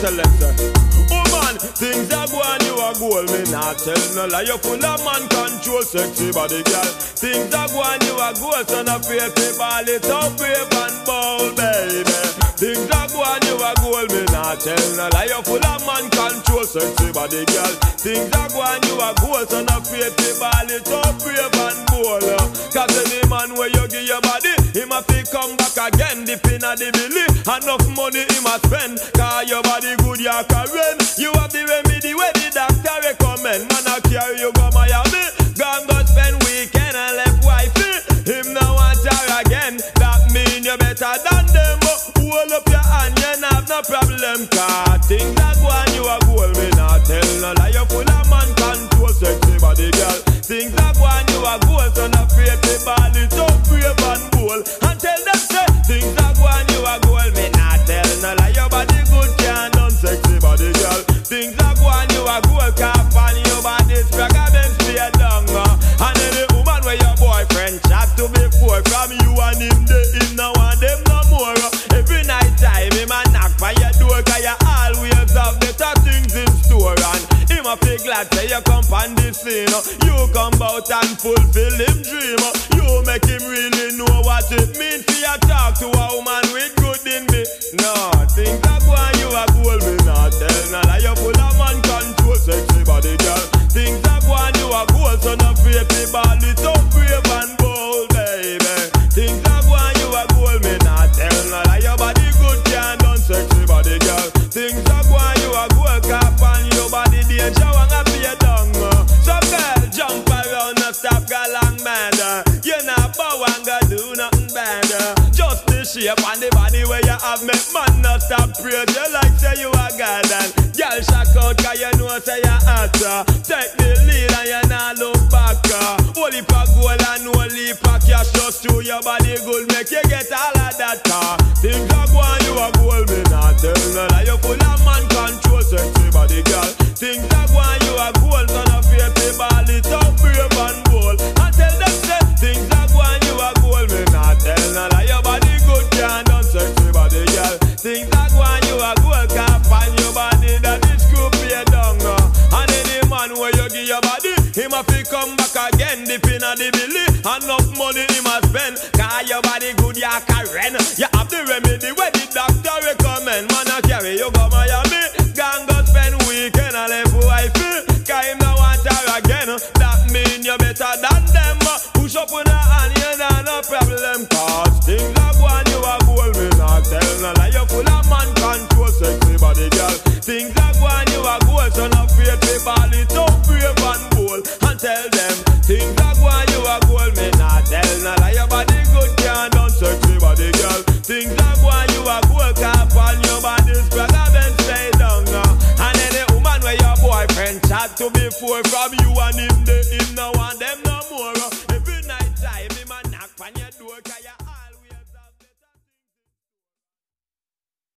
tell them, sir. Woman, things are going, you are gold. Me not tell no lie. You full of man control, sexy body girl. Things are going, you are gold. Son of pretty ball, it up, brave and bold, baby. Things are going, you are gold. Me not tell no lie. You full of man control, sexy body girl. Things are going, you are gold. Son of pretty ball, it up, brave and bold. Cause any man where you give your body, him a fi come back again. Dip in a the belly, enough money him a spend. Cause your body good, you can run. You have the remedy where the doctor recommend. Man a carry you go Miami, gone go spend weekend and left wifey. Him now want her again. That mean you better than them. Hold up your hand, you have no problem. Cause things are going, you are gold. Me not tell no lie, you full of man control, sexy body girl. Things are going, you are gold. So not afraid to ball it up, brave and bold. And tell them say, things are going, you are gold. Me not tell no lie, your body good, can't done, sexy body girl. Things are going, you are gold. Calf on your body, sprague and then stay down. And any woman where your boyfriend chat to before, from you and him, they in now and them no more. Every night time, him a knock by your door, cause you always have better things in store. And him a feel glad say you come on the scene. You come out and fulfill him dream. You make him really know what it means for you talk to a woman with good in me. No, things are going, you are gold. Me not tell no lie, you full of man control, sexy body girl. Things are going, you are gold. So no afraid to ball it up, brave and bold, baby. Things are going, you are gold. Me not tell no lie, your body good, can't done, sexy body girl. Things are going, you are gold. Cap on your body, danger, wanna be a dung. So girl, jump around, no stop, go long mad. You not bow and go do nothing bad. Just the shape and the body where you have, make man not stop praise you like say you a god. And girl shock out cause you know say you hot. Take the lead and you not look back. Holy for gold and holy for cash, just to your body good, make you get all of that. Things are going, you are gold. Me not tell no lie, you full of man control, sexy body girl. Things are going, you are gold. Son of a ball it up, brave and bold. And tell them say, things are going, you are gold. Me not tell no lie, your body good, can't done, sexy body girl. Things are going, you are gold. Can't find your body that is screw pay down. And any man where you give your body, him a fi come back again. Dip in a the belly, enough money him a spend. Cause your body good, you can run. You have the remedy where the doctor recommend. Man a carry you go Miami, gone go spend weekend and left wifey. Cause him no want her again. That mean you better than them. Push up on her hand, you know no problem. Cause things are going, you are gold. Me not tell no lie, you full of man control, sexy body girl. Things are going, you are gold. So not afraid to ball it up, brave and bold. And tell them, things are going, you are gold. Me not tell no lie, your body good, can't done, sexy body girl. Things are going, you are gold. Cap on your body, sprague and then stay down. And any woman where your boyfriend chat to before, from you and him, they in now